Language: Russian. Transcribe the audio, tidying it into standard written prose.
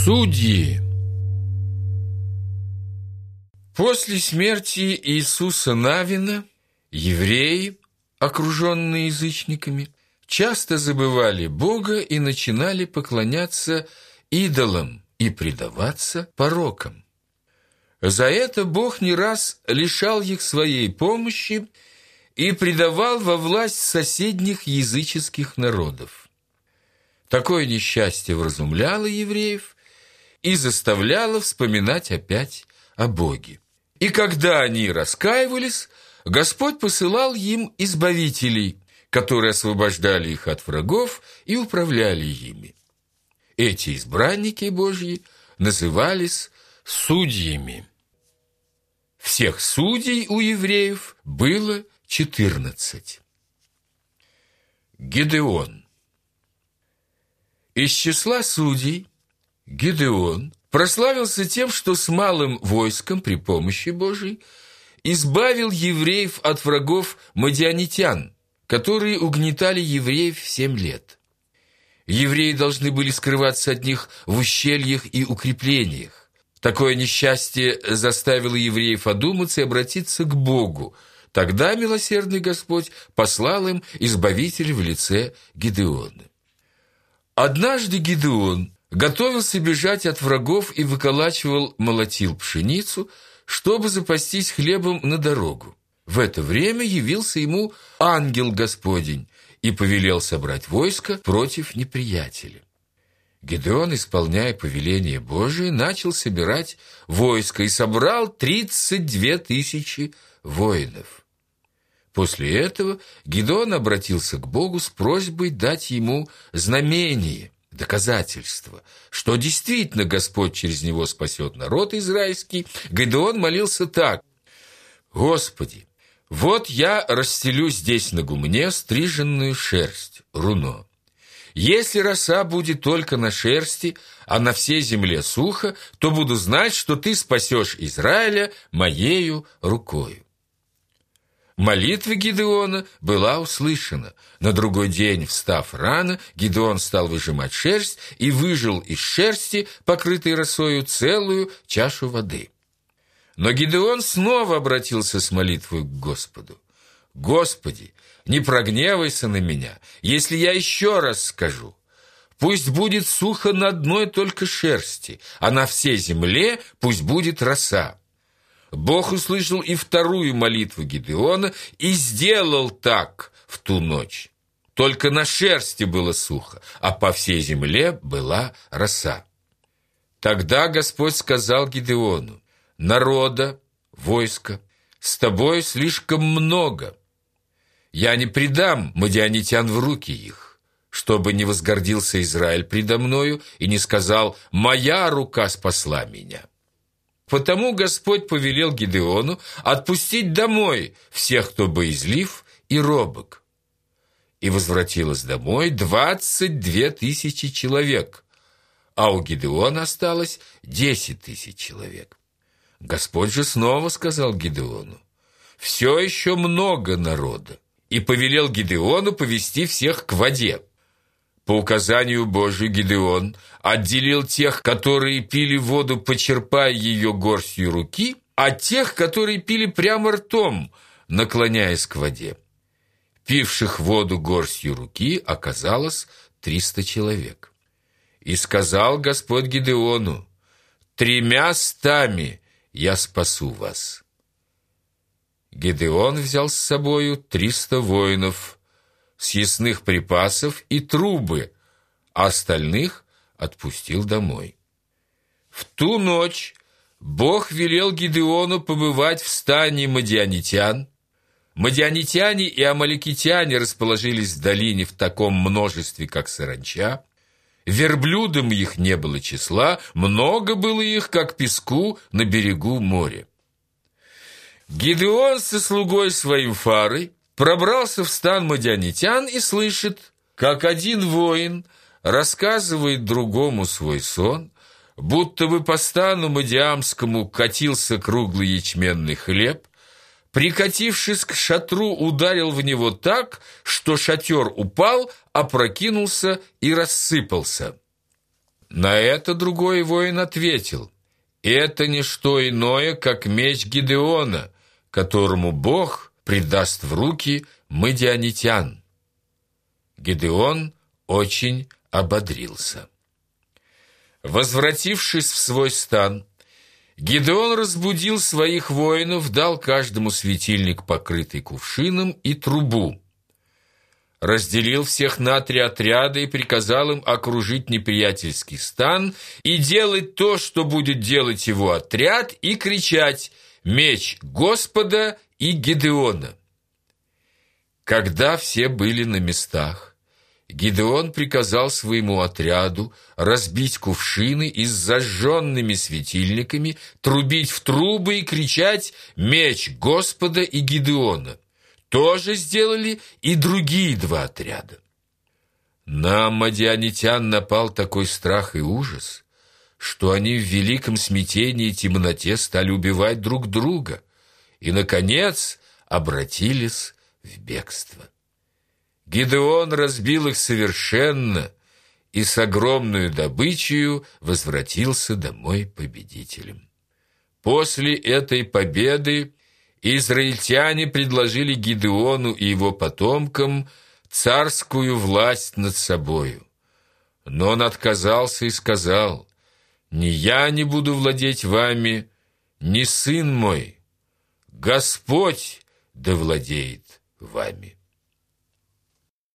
Судьи. После смерти Иисуса Навина евреи, окруженные язычниками, часто забывали Бога и начинали поклоняться идолам и предаваться порокам. За это Бог не раз лишал их своей помощи и предавал во власть соседних языческих народов. Такое несчастье вразумляло евреев и заставляло вспоминать опять о Боге. И когда они раскаивались, Господь посылал им избавителей, которые освобождали их от врагов и управляли ими. Эти избранники Божьи назывались судьями. Всех судей у евреев было 14. Гедеон. Из числа судей Гедеон прославился тем, что с малым войском при помощи Божией избавил евреев от врагов мадианитян, которые угнетали евреев 7 лет. Евреи должны были скрываться от них в ущельях и укреплениях. Такое несчастье заставило евреев одуматься и обратиться к Богу. Тогда милосердный Господь послал им избавителя в лице Гедеона. Однажды Гедеон готовился бежать от врагов и молотил пшеницу, чтобы запастись хлебом на дорогу. В это время явился ему ангел Господень и повелел собрать войско против неприятеля. Гедеон, исполняя повеление Божие, начал собирать войско и собрал 32 тысячи воинов. После этого Гедеон обратился к Богу с просьбой дать ему знамение, доказательство, что действительно Господь через него спасет народ израильский. Гедеон молился так: «Господи, вот я расстелю здесь на гумне стриженную шерсть, руно. Если роса будет только на шерсти, а на всей земле сухо, то буду знать, что ты спасешь Израиля моею рукою». Молитва Гедеона была услышана. На другой день, встав рано, Гедеон стал выжимать шерсть и выжал из шерсти, покрытой росою, целую чашу воды. Но Гедеон снова обратился с молитвой к Господу: «Господи, не прогневайся на меня, если я еще раз скажу. Пусть будет сухо на одной только шерсти, а на всей земле пусть будет роса». Бог услышал и вторую молитву Гедеона и сделал так в ту ночь. Только на шерсти было сухо, а по всей земле была роса. Тогда Господь сказал Гедеону: «Народа, войска, с тобой слишком много. Я не предам мадианитян в руки их, чтобы не возгордился Израиль предо мною и не сказал: моя рука спасла меня». Потому Господь повелел Гедеону отпустить домой всех, кто боязлив и робок. И возвратилось домой 22 тысячи человек, а у Гедеона осталось 10 тысяч человек. Господь же снова сказал Гедеону: «Все еще много народа», и повелел Гедеону повести всех к воде. По указанию Божию Гедеон отделил тех, которые пили воду, почерпая ее горстью руки, от тех, которые пили прямо ртом, наклоняясь к воде. Пивших воду горстью руки оказалось 300 человек. И сказал Господь Гедеону: 300 я спасу вас. Гедеон взял с собою 300 воинов, съестных припасов и трубы, а остальных отпустил домой. В ту ночь Бог велел Гедеону побывать в стане мадианитян. Мадианитяне и амалекитяне расположились в долине в таком множестве, как саранча. Верблюдам их не было числа, много было их, как песку на берегу моря. Гедеон со слугой своим Фарой пробрался в стан мадианитян и слышит, как один воин рассказывает другому свой сон, будто бы по стану мадиамскому катился круглый ячменный хлеб, прикатившись к шатру, ударил в него так, что шатер упал, опрокинулся и рассыпался. На это другой воин ответил: «Это не что иное, как меч Гидеона, которому Бог предаст в руки мадианитян». Гидеон очень ободрился. Возвратившись в свой стан, Гидеон разбудил своих воинов, дал каждому светильник, покрытый кувшином, и трубу. Разделил всех на 3 отряда и приказал им окружить неприятельский стан и делать то, что будет делать его отряд, и кричать: «Меч Господа и Гидеона!». Когда все были на местах, Гидеон приказал своему отряду разбить кувшины и с зажженными светильниками трубить в трубы и кричать: «Меч Господа и Гидеона!». То же сделали и другие 2 отряда. На мадианитян напал такой страх и ужас, что они в великом смятении и темноте стали убивать друг друга и, наконец, обратились в бегство. Гидеон разбил их совершенно и с огромной добычей возвратился домой победителем. После этой победы израильтяне предложили Гидеону и его потомкам царскую власть над собою. Но он отказался и сказал: «Ни я не буду владеть вами, ни сын мой. Господь да владеет вами».